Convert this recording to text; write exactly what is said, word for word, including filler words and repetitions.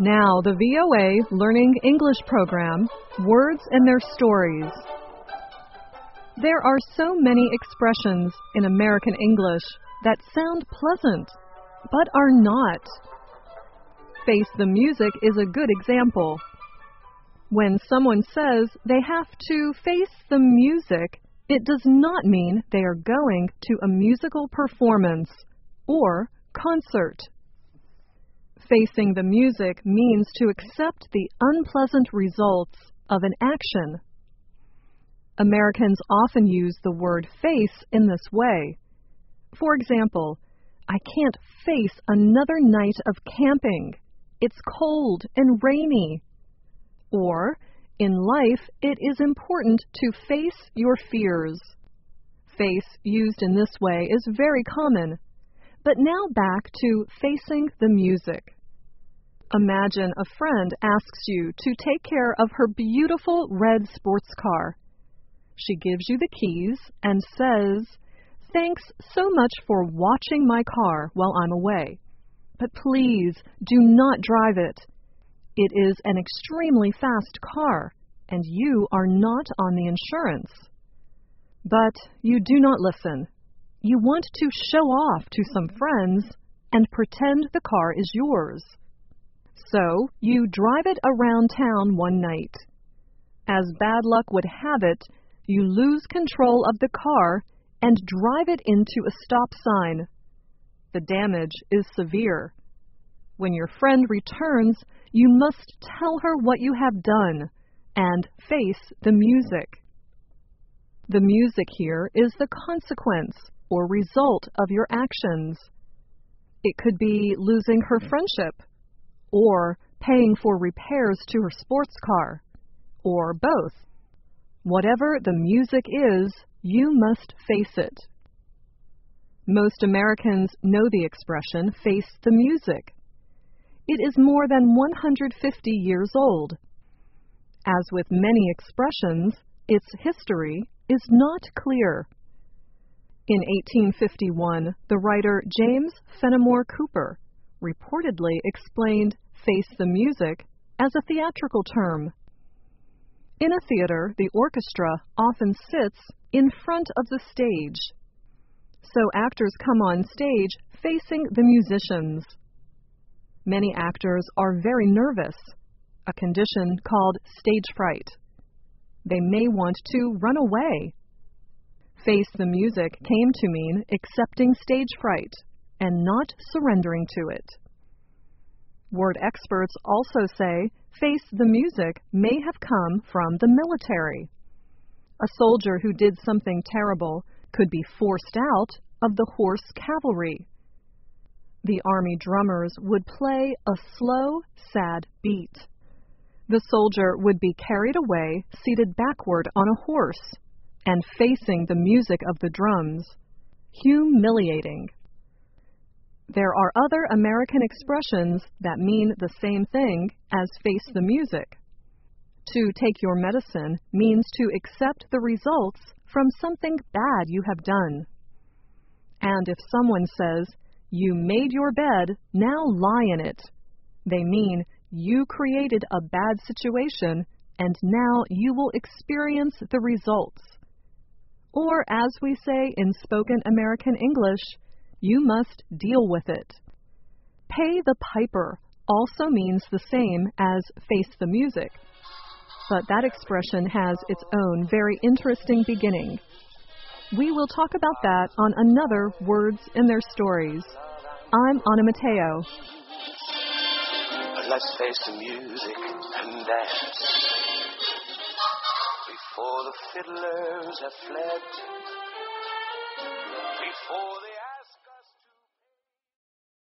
Now the V O A Learning English program, Words and Their Stories. There are so many expressions in American English that sound pleasant, but are not. Face the music is a good example. When someone says they have to face the music, it does not mean they are going to a musical performance or concert. Facing the music means to accept the unpleasant results of an action. Americans often use the word face in this way. For example, I can't face another night of camping. It's cold and rainy. Or, in life, it is important to face your fears. Face used in this way is very common. But now back to facing the music. Imagine a friend asks you to take care of her beautiful red sports car. She gives you the keys and says, "Thanks so much for watching my car while I'm away. But please do not drive it. It is an extremely fast car, and you are not on the insurance." But you do not listen. You want to show off to some friends and pretend the car is yours. So you drive it around town one night. As bad luck would have it, you lose control of the car and drive it into a stop sign. The damage is severe. When your friend returns, you must tell her what you have done and face the music. The music here is the consequence or result of your actions. It could be losing her friendship, or paying for repairs to her sports car, or both. Whatever the music is, you must face it. Most Americans know the expression, face the music. It is more than one hundred fifty years old. As with many expressions, its history is not clear. In eighteen fifty-one, the writer James Fenimore Cooper reportedly explained face the music as a theatrical term. In a theater, the orchestra often sits in front of the stage. So actors come on stage facing the musicians. Many actors are very nervous, a condition called stage fright. They may want to run away. Face the music came to mean accepting stage fright and not surrendering to it. Word experts also say face the music may have come from the military. A soldier who did something terrible could be forced out of the horse cavalry. The army drummers would play a slow, sad beat. The soldier would be carried away, seated backward on a horse, and facing the music of the drums. Humiliating. There are other American expressions that mean the same thing as face the music. To take your medicine means to accept the results from something bad you have done. And if someone says, "You made your bed, now lie in it," they mean you created a bad situation and now you will experience the results. Or as we say in spoken American English, you must deal with it. Pay the piper also means the same as face the music, but that expression has its own very interesting beginning. We will talk about that on another Words and Their Stories. I'm Anna Mateo. Let's face the music and dance before the fiddlers have fled, before the